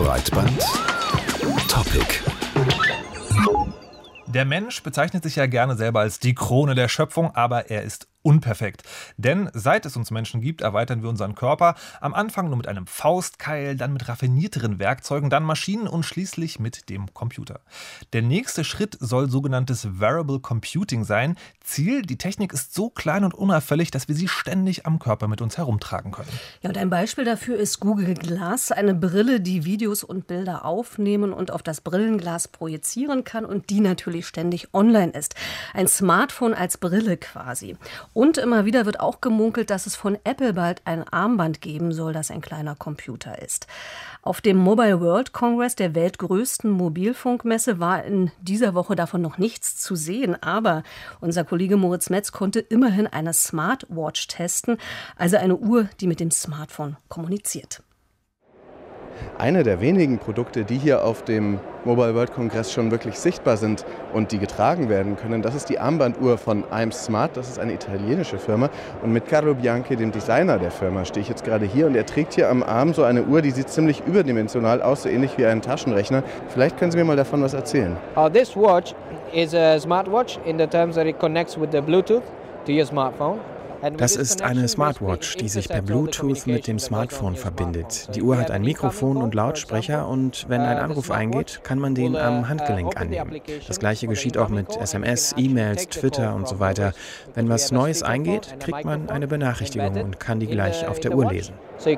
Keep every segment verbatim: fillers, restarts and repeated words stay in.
Breitband Topic. Der Mensch bezeichnet sich ja gerne selber als die Krone der Schöpfung, aber er ist unperfekt. Denn seit es uns Menschen gibt, erweitern wir unseren Körper. Am Anfang nur mit einem Faustkeil, dann mit raffinierteren Werkzeugen, dann Maschinen und schließlich mit dem Computer. Der nächste Schritt soll sogenanntes Wearable Computing sein. Ziel, die Technik ist so klein und unauffällig, dass wir sie ständig am Körper mit uns herumtragen können. Ja, und ein Beispiel dafür ist Google Glass, eine Brille, die Videos und Bilder aufnehmen und auf das Brillenglas projizieren kann und die natürlich ständig online ist. Ein Smartphone als Brille quasi. Und immer wieder wird auch gemunkelt, dass es von Apple bald ein Armband geben soll, das ein kleiner Computer ist. Auf dem Mobile World Congress, der weltgrößten Mobilfunkmesse, war in dieser Woche davon noch nichts zu sehen. Aber unser Kollege Moritz Metz konnte immerhin eine Smartwatch testen, also eine Uhr, die mit dem Smartphone kommuniziert. Eine der wenigen Produkte, die hier auf dem Mobile World Congress schon wirklich sichtbar sind und die getragen werden können, das ist die Armbanduhr von I'm Smart. Das ist eine italienische Firma. Und mit Carlo Bianchi, dem Designer der Firma, stehe ich jetzt gerade hier. Und er trägt hier am Arm so eine Uhr, die sieht ziemlich überdimensional aus, so ähnlich wie ein Taschenrechner. Vielleicht können Sie mir mal davon was erzählen. Uh, this watch is a smartwatch in the terms that it connects with the Bluetooth to your smartphone. Das ist eine Smartwatch, die sich per Bluetooth mit dem Smartphone verbindet. Die Uhr hat ein Mikrofon und Lautsprecher und wenn ein Anruf eingeht, kann man den am Handgelenk annehmen. Das gleiche geschieht auch mit S M S, E-Mails, Twitter und so weiter. Wenn was Neues eingeht, kriegt man eine Benachrichtigung und kann die gleich auf der Uhr lesen.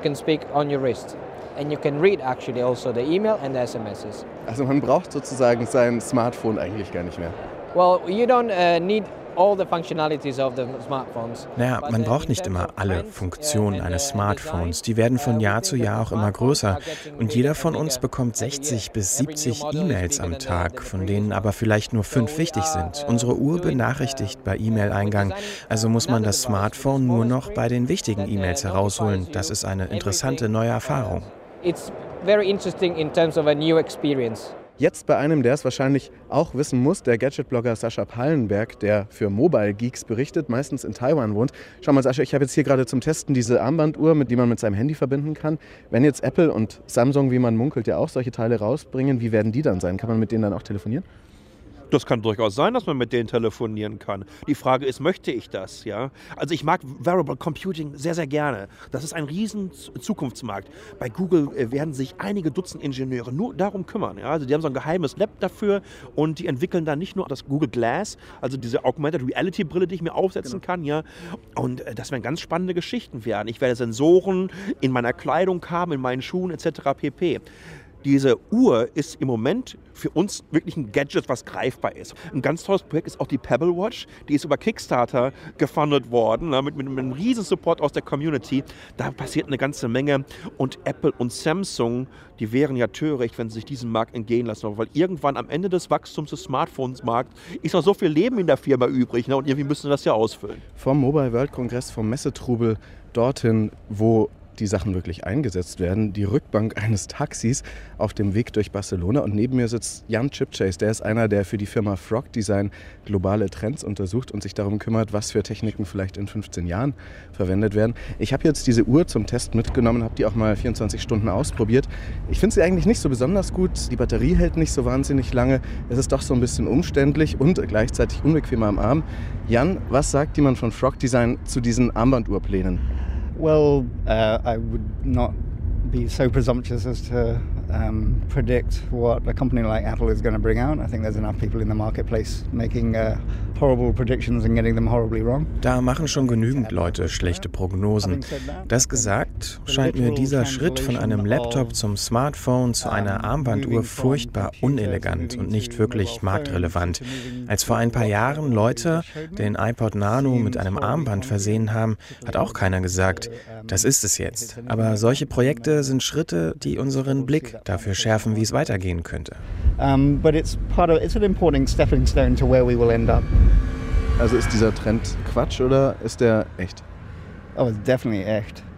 Also man braucht sozusagen sein Smartphone eigentlich gar nicht mehr. Well, you don't uh, need all the functionalities of the smartphones. Naja, man braucht nicht immer alle Funktionen eines Smartphones. Die werden von Jahr zu Jahr auch immer größer. Und jeder von uns bekommt sechzig bis siebzig E-Mails am Tag, von denen aber vielleicht nur fünf wichtig sind. Unsere Uhr benachrichtigt bei E-Mail-Eingang. Also muss man das Smartphone nur noch bei den wichtigen E-Mails herausholen. Das ist eine interessante neue Erfahrung. It's very interesting in terms of a new experience. Jetzt bei einem, der es wahrscheinlich auch wissen muss, der Gadget-Blogger Sascha Pallenberg, der für Mobile Geeks berichtet, meistens in Taiwan wohnt. Schau mal, Sascha, ich habe jetzt hier gerade zum Testen diese Armbanduhr, mit die man mit seinem Handy verbinden kann. Wenn jetzt Apple und Samsung, wie man munkelt, ja auch solche Teile rausbringen, wie werden die dann sein? Kann man mit denen dann auch telefonieren? Das kann durchaus sein, dass man mit denen telefonieren kann. Die Frage ist, möchte ich das? Ja? Also ich mag Wearable Computing sehr, sehr gerne. Das ist ein riesen Zukunftsmarkt. Bei Google werden sich einige Dutzend Ingenieure nur darum kümmern. Ja? Also die haben so ein geheimes Lab dafür und die entwickeln dann nicht nur das Google Glass, also diese Augmented Reality Brille, die ich mir aufsetzen genau. kann. Ja? Und das werden ganz spannende Geschichten werden. Ich werde Sensoren in meiner Kleidung haben, in meinen Schuhen et cetera pp. Diese Uhr ist im Moment für uns wirklich ein Gadget, was greifbar ist. Ein ganz tolles Projekt ist auch die Pebble Watch. Die ist über Kickstarter gefundet worden, ne, mit, mit, mit einem riesen Support aus der Community. Da passiert eine ganze Menge. Und Apple und Samsung, die wären ja töricht, wenn sie sich diesen Markt entgehen lassen. Weil irgendwann am Ende des Wachstums des Smartphones-Markts ist noch so viel Leben in der Firma übrig. Ne, und irgendwie müssen wir das ja ausfüllen. Vom Mobile World Congress, vom Messetrubel dorthin, wo die Sachen wirklich eingesetzt werden, die Rückbank eines Taxis auf dem Weg durch Barcelona. Und neben mir sitzt Jan Chipchase, der ist einer, der für die Firma Frog Design globale Trends untersucht und sich darum kümmert, was für Techniken vielleicht in fünfzehn Jahren verwendet werden. Ich habe jetzt diese Uhr zum Test mitgenommen, habe die auch mal vierundzwanzig Stunden ausprobiert. Ich finde sie eigentlich nicht so besonders gut, die Batterie hält nicht so wahnsinnig lange, es ist doch so ein bisschen umständlich und gleichzeitig unbequemer am Arm. Jan, was sagt jemand von Frog Design zu diesen Armbanduhrplänen? Well, uh, I would not be so presumptuous as to um, predict what a company like Apple is going to bring out. I think there's enough people in the marketplace making uh, horrible predictions and getting them horribly wrong. Da machen schon genügend Leute schlechte Prognosen. Das gesagt, scheint mir dieser Schritt von einem Laptop zum Smartphone zu einer Armbanduhr furchtbar unelegant und nicht wirklich marktrelevant. Als vor ein paar Jahren Leute den iPod Nano mit einem Armband versehen haben, hat auch keiner gesagt, das ist es jetzt. Aber solche Projekte sind Schritte, die unseren Blick dafür schärfen, wie es weitergehen könnte. Um, but it's part of it's an important stepping stone to where we will end up. Also ist dieser Trend Quatsch oder ist der echt? Oh, it's definitely echt.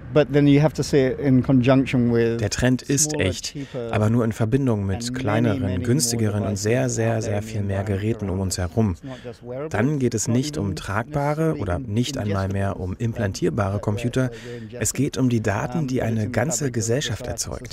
Der Trend ist echt, aber nur in Verbindung mit kleineren, günstigeren und sehr, sehr, sehr viel mehr Geräten um uns herum. Dann geht es nicht um tragbare oder nicht einmal mehr um implantierbare Computer. Es geht um die Daten, die eine ganze Gesellschaft erzeugt.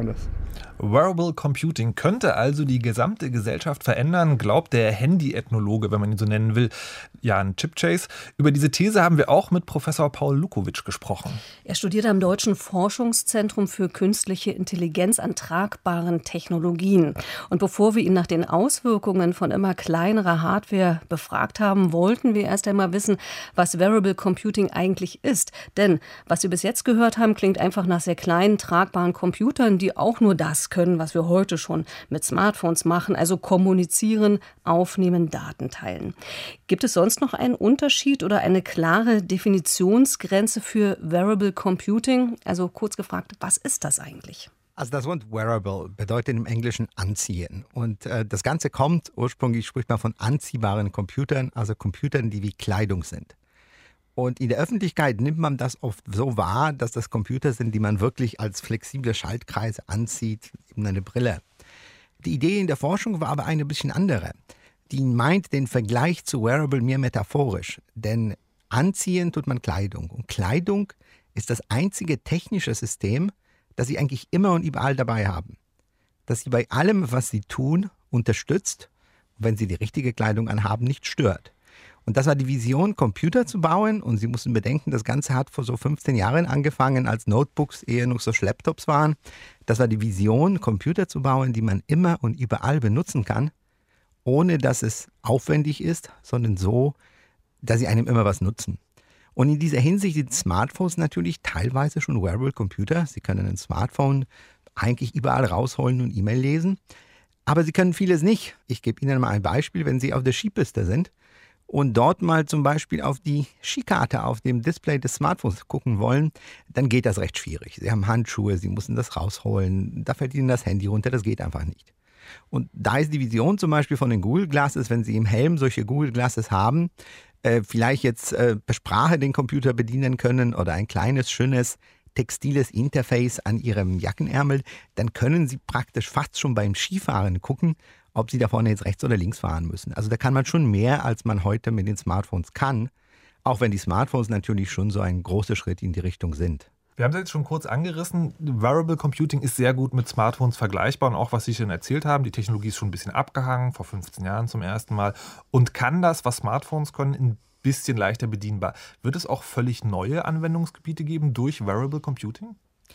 Wearable Computing könnte also die gesamte Gesellschaft verändern, glaubt der Handy-Ethnologe, wenn man ihn so nennen will, Jan Chipchase. Über diese These haben wir auch mit Professor Paul Lukowitsch gesprochen. Er studiert am Deutschen Forschungszentrum für künstliche Intelligenz an tragbaren Technologien. Und bevor wir ihn nach den Auswirkungen von immer kleinerer Hardware befragt haben, wollten wir erst einmal wissen, was Wearable Computing eigentlich ist. Denn was wir bis jetzt gehört haben, klingt einfach nach sehr kleinen, tragbaren Computern, die auch nur das können, was wir heute schon mit Smartphones machen, also kommunizieren, aufnehmen, Daten teilen. Gibt es sonst noch einen Unterschied oder eine klare Definitionsgrenze für Wearable Computing? Also kurz gefragt, was ist das eigentlich? Also das Wort Wearable bedeutet im Englischen anziehen. Und äh, das Ganze kommt, ursprünglich spricht man von anziehbaren Computern, also Computern, die wie Kleidung sind. Und in der Öffentlichkeit nimmt man das oft so wahr, dass das Computer sind, die man wirklich als flexible Schaltkreise anzieht, eben eine Brille. Die Idee in der Forschung war aber eine bisschen andere. Die meint den Vergleich zu Wearable mehr metaphorisch. Denn anziehen tut man Kleidung. Und Kleidung ist das einzige technische System, das Sie eigentlich immer und überall dabei haben. Das Sie bei allem, was Sie tun, unterstützt und wenn Sie die richtige Kleidung anhaben, nicht stört. Und das war die Vision, Computer zu bauen. Und Sie müssen bedenken, das Ganze hat vor so fünfzehn Jahren angefangen, als Notebooks eher noch so Schlepptops waren. Das war die Vision, Computer zu bauen, die man immer und überall benutzen kann, ohne dass es aufwendig ist, sondern so, dass sie einem immer was nutzen. Und in dieser Hinsicht sind Smartphones natürlich teilweise schon Wearable Computer. Sie können ein Smartphone eigentlich überall rausholen und E-Mail lesen. Aber Sie können vieles nicht. Ich gebe Ihnen mal ein Beispiel, wenn Sie auf der Skipiste sind und dort mal zum Beispiel auf die Skikarte auf dem Display des Smartphones gucken wollen, dann geht das recht schwierig. Sie haben Handschuhe, Sie müssen das rausholen, da fällt Ihnen das Handy runter, das geht einfach nicht. Und da ist die Vision zum Beispiel von den Google Glasses, wenn Sie im Helm solche Google Glasses haben, äh, vielleicht jetzt äh, per Sprache den Computer bedienen können oder ein kleines, schönes, textiles Interface an Ihrem Jackenärmel, dann können Sie praktisch fast schon beim Skifahren gucken, ob Sie da vorne jetzt rechts oder links fahren müssen. Also da kann man schon mehr, als man heute mit den Smartphones kann, auch wenn die Smartphones natürlich schon so ein großer Schritt in die Richtung sind. Wir haben es jetzt schon kurz angerissen. Wearable Computing ist sehr gut mit Smartphones vergleichbar und auch, was Sie schon erzählt haben, die Technologie ist schon ein bisschen abgehangen, vor fünfzehn Jahren zum ersten Mal und kann das, was Smartphones können, ein bisschen leichter bedienbar. Wird es auch völlig neue Anwendungsgebiete geben durch Wearable Computing?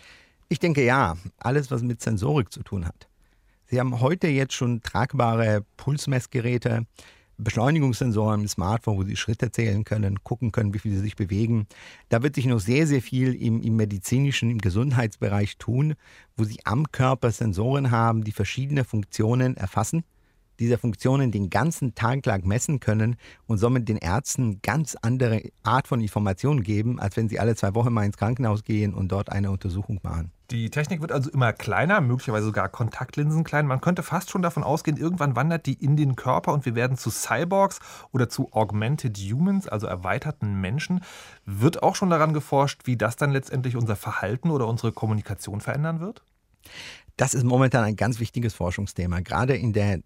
Ich denke ja, alles, was mit Sensorik zu tun hat. Sie haben heute jetzt schon tragbare Pulsmessgeräte, Beschleunigungssensoren im Smartphone, wo Sie Schritte zählen können, gucken können, wie viel Sie sich bewegen. Da wird sich noch sehr, sehr viel im, im medizinischen, im Gesundheitsbereich tun, wo Sie am Körper Sensoren haben, die verschiedene Funktionen erfassen, diese Funktionen den ganzen Tag lang messen können und somit den Ärzten ganz andere Art von Informationen geben, als wenn sie alle zwei Wochen mal ins Krankenhaus gehen und dort eine Untersuchung machen. Die Technik wird also immer kleiner, möglicherweise sogar Kontaktlinsen klein. Man könnte fast schon davon ausgehen, irgendwann wandert die in den Körper und wir werden zu Cyborgs oder zu Augmented Humans, also erweiterten Menschen. Wird auch schon daran geforscht, wie das dann letztendlich unser Verhalten oder unsere Kommunikation verändern wird? Das ist momentan ein ganz wichtiges Forschungsthema. Gerade in der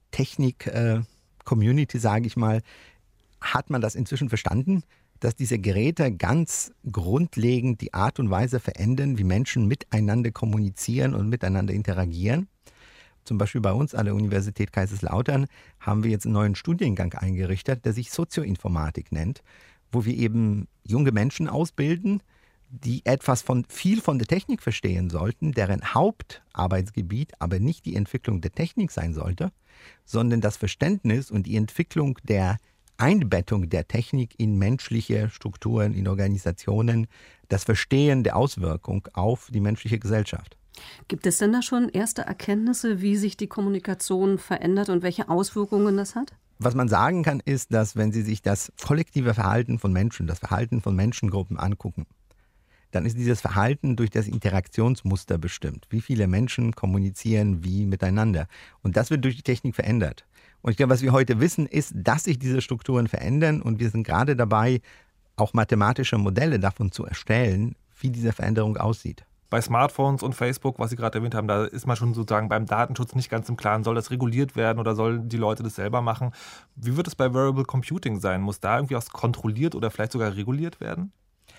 Technik-Community, sage ich mal, hat man das inzwischen verstanden, dass diese Geräte ganz grundlegend die Art und Weise verändern, wie Menschen miteinander kommunizieren und miteinander interagieren. Zum Beispiel bei uns an der Universität Kaiserslautern haben wir jetzt einen neuen Studiengang eingerichtet, der sich Sozioinformatik nennt, wo wir eben junge Menschen ausbilden, die etwas von viel von der Technik verstehen sollten, deren Hauptarbeitsgebiet aber nicht die Entwicklung der Technik sein sollte, sondern das Verständnis und die Entwicklung der Einbettung der Technik in menschliche Strukturen, in Organisationen, das Verstehen der Auswirkung auf die menschliche Gesellschaft. Gibt es denn da schon erste Erkenntnisse, wie sich die Kommunikation verändert und welche Auswirkungen das hat? Was man sagen kann, ist, dass wenn Sie sich das kollektive Verhalten von Menschen, das Verhalten von Menschengruppen angucken, dann ist dieses Verhalten durch das Interaktionsmuster bestimmt. Wie viele Menschen kommunizieren wie miteinander. Und das wird durch die Technik verändert. Und ich glaube, was wir heute wissen, ist, dass sich diese Strukturen verändern. Und wir sind gerade dabei, auch mathematische Modelle davon zu erstellen, wie diese Veränderung aussieht. Bei Smartphones und Facebook, was Sie gerade erwähnt haben, da ist man schon sozusagen beim Datenschutz nicht ganz im Klaren. Soll das reguliert werden oder sollen die Leute das selber machen? Wie wird es bei Wearable Computing sein? Muss da irgendwie was kontrolliert oder vielleicht sogar reguliert werden?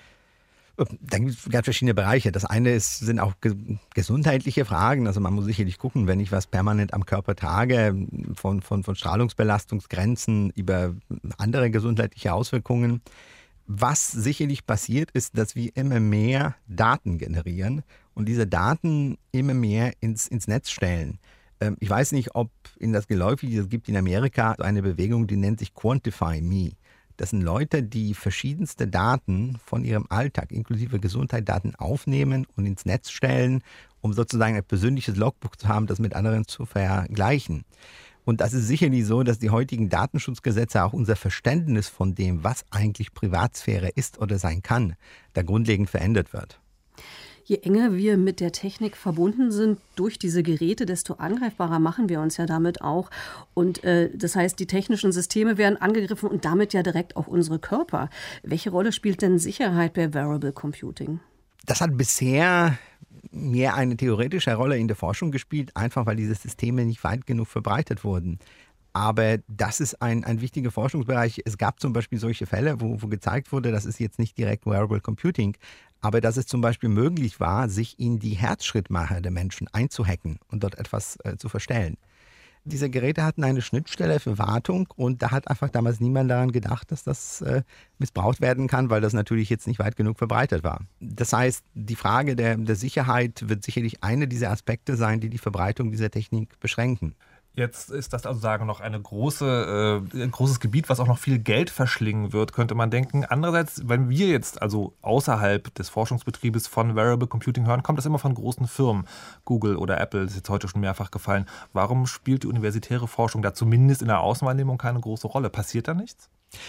Da gibt es ganz verschiedene Bereiche. Das eine ist, sind auch ge- gesundheitliche Fragen. Also man muss sicherlich gucken, wenn ich was permanent am Körper trage, von, von, von Strahlungsbelastungsgrenzen über andere gesundheitliche Auswirkungen. Was sicherlich passiert, ist, dass wir immer mehr Daten generieren und diese Daten immer mehr ins, ins Netz stellen. Ähm, ich weiß nicht, ob Ihnen das geläufig ist. Es gibt in Amerika eine Bewegung, die nennt sich Quantify Me. Das sind Leute, die verschiedenste Daten von ihrem Alltag, inklusive Gesundheitsdaten, aufnehmen und ins Netz stellen, um sozusagen ein persönliches Logbuch zu haben, das mit anderen zu vergleichen. Und das ist sicherlich so, dass die heutigen Datenschutzgesetze auch unser Verständnis von dem, was eigentlich Privatsphäre ist oder sein kann, da grundlegend verändert wird. Je enger wir mit der Technik verbunden sind durch diese Geräte, desto angreifbarer machen wir uns ja damit auch. Und äh, das heißt, die technischen Systeme werden angegriffen und damit ja direkt auch unsere Körper. Welche Rolle spielt denn Sicherheit bei Wearable Computing? Das hat bisher mehr eine theoretische Rolle in der Forschung gespielt, einfach weil diese Systeme nicht weit genug verbreitet wurden. Aber das ist ein, ein wichtiger Forschungsbereich. Es gab zum Beispiel solche Fälle, wo, wo gezeigt wurde, das ist jetzt nicht direkt Wearable Computing, aber dass es zum Beispiel möglich war, sich in die Herzschrittmacher der Menschen einzuhacken und dort etwas äh, zu verstellen. Diese Geräte hatten eine Schnittstelle für Wartung und da hat einfach damals niemand daran gedacht, dass das äh, missbraucht werden kann, weil das natürlich jetzt nicht weit genug verbreitet war. Das heißt, die Frage der, der Sicherheit wird sicherlich eine dieser Aspekte sein, die die Verbreitung dieser Technik beschränken. Jetzt ist das also sagen noch eine große, äh, ein großes Gebiet, was auch noch viel Geld verschlingen wird, könnte man denken. Andererseits, wenn wir jetzt also außerhalb des Forschungsbetriebes von Wearable Computing hören, kommt das immer von großen Firmen. Google oder Apple ist jetzt heute schon mehrfach gefallen. Warum spielt die universitäre Forschung da zumindest in der Außenwahrnehmung keine große Rolle? Passiert da nichts?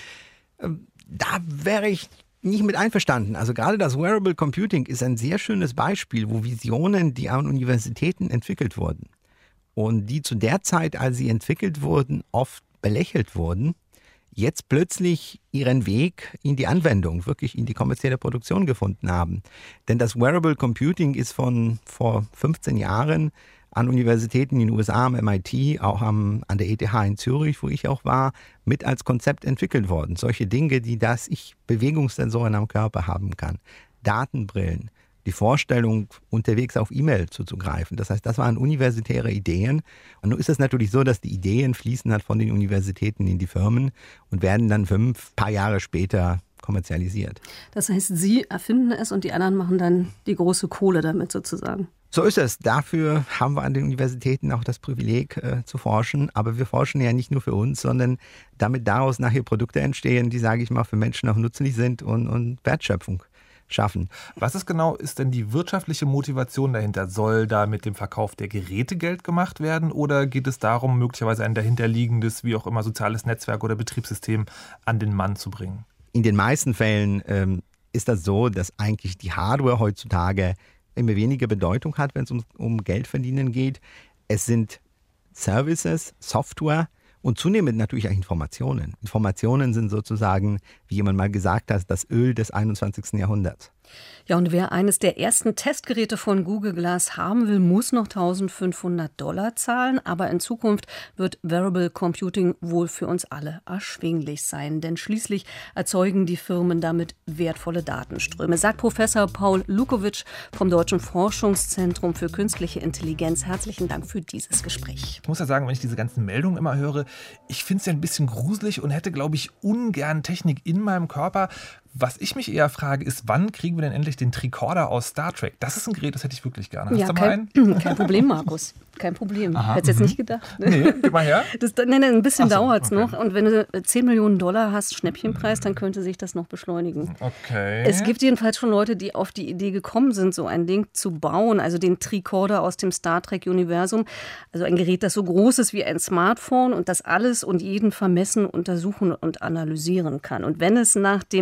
Da wäre ich nicht mit einverstanden. Also gerade das Wearable Computing ist ein sehr schönes Beispiel, wo Visionen, die an Universitäten entwickelt wurden, und die zu der Zeit, als sie entwickelt wurden, oft belächelt wurden, jetzt plötzlich ihren Weg in die Anwendung, wirklich in die kommerzielle Produktion gefunden haben. Denn das Wearable Computing ist von vor fünfzehn Jahren an Universitäten in den U S A, am M I T, auch am, an der E T H in Zürich, wo ich auch war, mit als Konzept entwickelt worden. Solche Dinge, die dass ich Bewegungssensoren am Körper haben kann, Datenbrillen, die Vorstellung, unterwegs auf E-Mail zuzugreifen. Das heißt, das waren universitäre Ideen. Und nun ist es natürlich so, dass die Ideen fließen halt von den Universitäten in die Firmen und werden dann fünf, paar Jahre später kommerzialisiert. Das heißt, Sie erfinden es und die anderen machen dann die große Kohle damit sozusagen. So ist es. Dafür haben wir an den Universitäten auch das Privileg äh, zu forschen. Aber wir forschen ja nicht nur für uns, sondern damit daraus nachher Produkte entstehen, die, sage ich mal, für Menschen auch nützlich sind und, und Wertschöpfung schaffen. Was ist genau, ist denn die wirtschaftliche Motivation dahinter? Soll da mit dem Verkauf der Geräte Geld gemacht werden oder geht es darum, möglicherweise ein dahinterliegendes, wie auch immer, soziales Netzwerk oder Betriebssystem an den Mann zu bringen? In den meisten Fällen ähm, ist das so, dass eigentlich die Hardware heutzutage immer weniger Bedeutung hat, wenn es um, um Geldverdienen geht. Es sind Services, Software und zunehmend natürlich auch Informationen. Informationen sind sozusagen, wie jemand mal gesagt hat, das Öl des einundzwanzigsten Jahrhunderts. Ja, und wer eines der ersten Testgeräte von Google Glass haben will, muss noch eintausendfünfhundert Dollar zahlen. Aber in Zukunft wird Wearable Computing wohl für uns alle erschwinglich sein. Denn schließlich erzeugen die Firmen damit wertvolle Datenströme, sagt Professor Paul Lukowitsch vom Deutschen Forschungszentrum für Künstliche Intelligenz. Herzlichen Dank für dieses Gespräch. Ich muss ja sagen, wenn ich diese ganzen Meldungen immer höre, ich finde es ja ein bisschen gruselig und hätte, glaube ich, ungern Technik in meinem Körper. Was ich mich eher frage, ist, wann kriegen wir denn endlich den Tricorder aus Star Trek? Das ist ein Gerät, das hätte ich wirklich gerne. Hast ja, du kein, mal einen? Kein Problem, Markus. Kein Problem. Aha, Hättest jetzt mhm. nicht gedacht. Ne? Nee, gib mal her. Das, nee, nee, ein bisschen so, dauert es okay. noch. Und wenn du zehn Millionen Dollar hast, Schnäppchenpreis, dann könnte sich das noch beschleunigen. Okay. Es gibt jedenfalls schon Leute, die auf die Idee gekommen sind, so ein Ding zu bauen. Also den Tricorder aus dem Star Trek-Universum. Also ein Gerät, das so groß ist wie ein Smartphone und das alles und jeden vermessen, untersuchen und analysieren kann. Und wenn es nach dem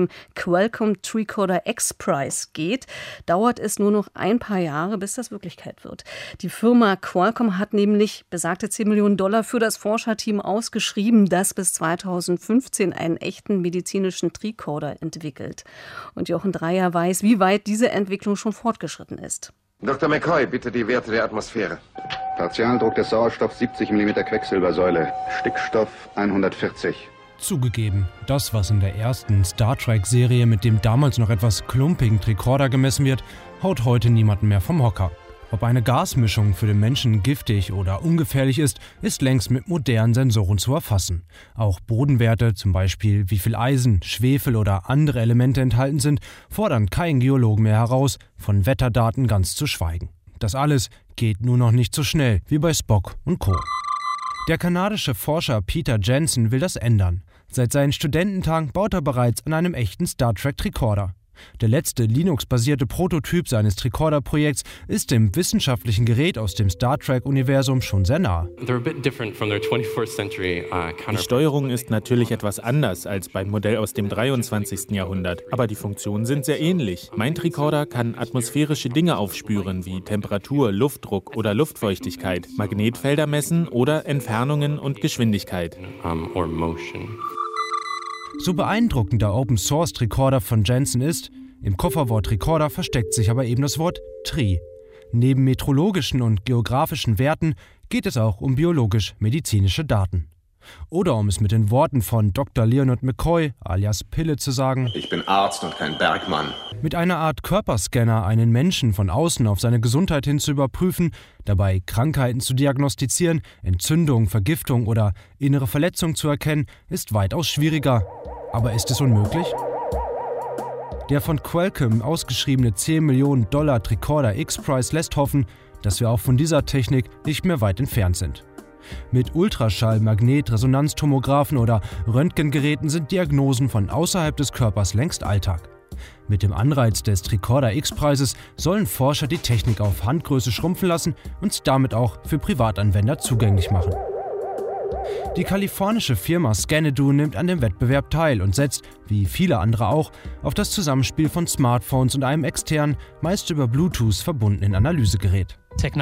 Qualcomm Tricorder X-Prize geht, dauert es nur noch ein paar Jahre, bis das Wirklichkeit wird. Die Firma Qualcomm hat nämlich besagte zehn Millionen Dollar für das Forscherteam ausgeschrieben, das bis zweitausendfünfzehn einen echten medizinischen Tricorder entwickelt. Und Jochen Dreyer weiß, wie weit diese Entwicklung schon fortgeschritten ist. Doktor McCoy, bitte die Werte der Atmosphäre. Partialdruck des Sauerstoffs siebzig Millimeter Quecksilbersäule, Stickstoff hundertvierzig. Zugegeben, das, was in der ersten Star Trek-Serie mit dem damals noch etwas klumpigen Tricorder gemessen wird, haut heute niemanden mehr vom Hocker. Ob eine Gasmischung für den Menschen giftig oder ungefährlich ist, ist längst mit modernen Sensoren zu erfassen. Auch Bodenwerte, zum Beispiel wie viel Eisen, Schwefel oder andere Elemente enthalten sind, fordern keinen Geologen mehr heraus, von Wetterdaten ganz zu schweigen. Das alles geht nur noch nicht so schnell wie bei Spock und Co. Der kanadische Forscher Peter Jensen will das ändern. Seit seinen Studententagen baut er bereits an einem echten Star Trek Tricorder. Der letzte Linux-basierte Prototyp seines Tricorder-Projekts ist dem wissenschaftlichen Gerät aus dem Star Trek-Universum schon sehr nah. Die Steuerung ist natürlich etwas anders als beim Modell aus dem dreiundzwanzigsten Jahrhundert, aber die Funktionen sind sehr ähnlich. Mein Tricorder kann atmosphärische Dinge aufspüren, wie Temperatur, Luftdruck oder Luftfeuchtigkeit, Magnetfelder messen oder Entfernungen und Geschwindigkeit. So beeindruckend der Open-Source-Tricorder von Jensen ist, im Kofferwort Tricorder versteckt sich aber eben das Wort Tri. Neben meteorologischen und geografischen Werten geht es auch um biologisch-medizinische Daten. Oder um es mit den Worten von Doktor Leonard McCoy alias Pille zu sagen: Ich bin Arzt und kein Bergmann. Mit einer Art Körperscanner einen Menschen von außen auf seine Gesundheit hin zu überprüfen, dabei Krankheiten zu diagnostizieren, Entzündung, Vergiftung oder innere Verletzung zu erkennen, ist weitaus schwieriger. Aber ist es unmöglich? Der von Qualcomm ausgeschriebene zehn Millionen Dollar Tricorder X-Prize lässt hoffen, dass wir auch von dieser Technik nicht mehr weit entfernt sind. Mit Ultraschall-, Magnet-Resonanztomographen oder Röntgengeräten sind Diagnosen von außerhalb des Körpers längst Alltag. Mit dem Anreiz des Tricorder X-Preises sollen Forscher die Technik auf Handgröße schrumpfen lassen und sie damit auch für Privatanwender zugänglich machen. Die kalifornische Firma Scanadu nimmt an dem Wettbewerb teil und setzt, wie viele andere auch, auf das Zusammenspiel von Smartphones und einem externen, meist über Bluetooth verbundenen Analysegerät.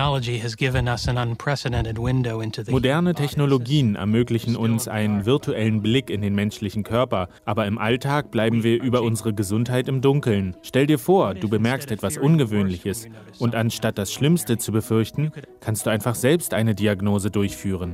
Moderne Technologien ermöglichen uns einen virtuellen Blick in den menschlichen Körper, aber im Alltag bleiben wir über unsere Gesundheit im Dunkeln. Stell dir vor, du bemerkst etwas Ungewöhnliches und anstatt das Schlimmste zu befürchten, kannst du einfach selbst eine Diagnose durchführen.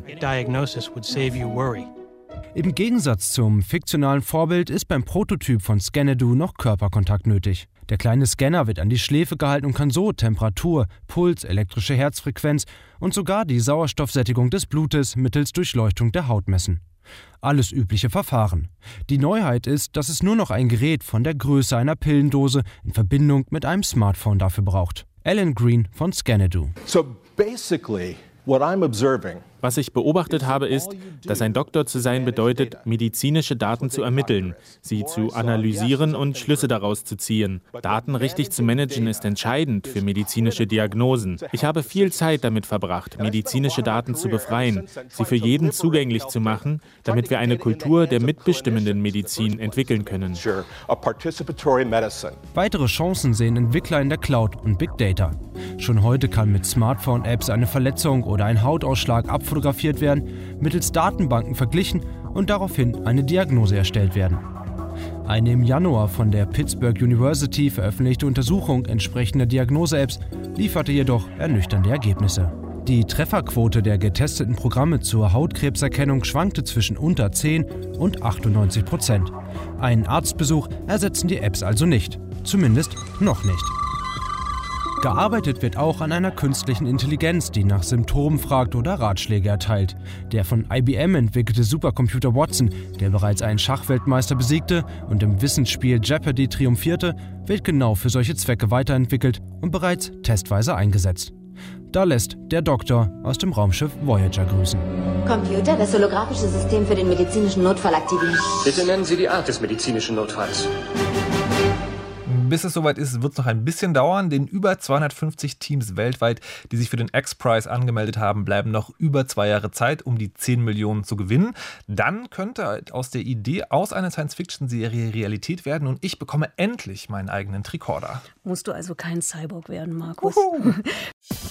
Im Gegensatz zum fiktionalen Vorbild ist beim Prototyp von Scanadu noch Körperkontakt nötig. Der kleine Scanner wird an die Schläfe gehalten und kann so Temperatur, Puls, elektrische Herzfrequenz und sogar die Sauerstoffsättigung des Blutes mittels Durchleuchtung der Haut messen. Alles übliche Verfahren. Die Neuheit ist, dass es nur noch ein Gerät von der Größe einer Pillendose in Verbindung mit einem Smartphone dafür braucht. Alan Green von Scanadu. So basically, what I'm observing Was ich beobachtet habe, ist, dass ein Doktor zu sein bedeutet, medizinische Daten zu ermitteln, sie zu analysieren und Schlüsse daraus zu ziehen. Daten richtig zu managen ist entscheidend für medizinische Diagnosen. Ich habe viel Zeit damit verbracht, medizinische Daten zu befreien, sie für jeden zugänglich zu machen, damit wir eine Kultur der mitbestimmenden Medizin entwickeln können. Weitere Chancen sehen Entwickler in der Cloud und Big Data. Schon heute kann mit Smartphone-Apps eine Verletzung oder ein Hautausschlag abfotografiert fotografiert werden, mittels Datenbanken verglichen und daraufhin eine Diagnose erstellt werden. Eine im Januar von der Pittsburgh University veröffentlichte Untersuchung entsprechender Diagnose-Apps lieferte jedoch ernüchternde Ergebnisse. Die Trefferquote der getesteten Programme zur Hautkrebserkennung schwankte zwischen unter zehn und achtundneunzig Prozent. Einen Arztbesuch ersetzen die Apps also nicht, zumindest noch nicht. Gearbeitet wird auch an einer künstlichen Intelligenz, die nach Symptomen fragt oder Ratschläge erteilt. Der von I B M entwickelte Supercomputer Watson, der bereits einen Schachweltmeister besiegte und im Wissensspiel Jeopardy triumphierte, wird genau für solche Zwecke weiterentwickelt und bereits testweise eingesetzt. Da lässt der Doktor aus dem Raumschiff Voyager grüßen. Computer, das holographische System für den medizinischen Notfall aktivieren. Bitte nennen Sie die Art des medizinischen Notfalls. Bis es soweit ist, wird es noch ein bisschen dauern. Den über zweihundertfünfzig Teams weltweit, die sich für den X-Prize angemeldet haben, bleiben noch über zwei Jahre Zeit, um die zehn Millionen zu gewinnen. Dann könnte aus der Idee aus einer Science-Fiction-Serie Realität werden und ich bekomme endlich meinen eigenen Tricorder. Musst du also kein Cyborg werden, Markus.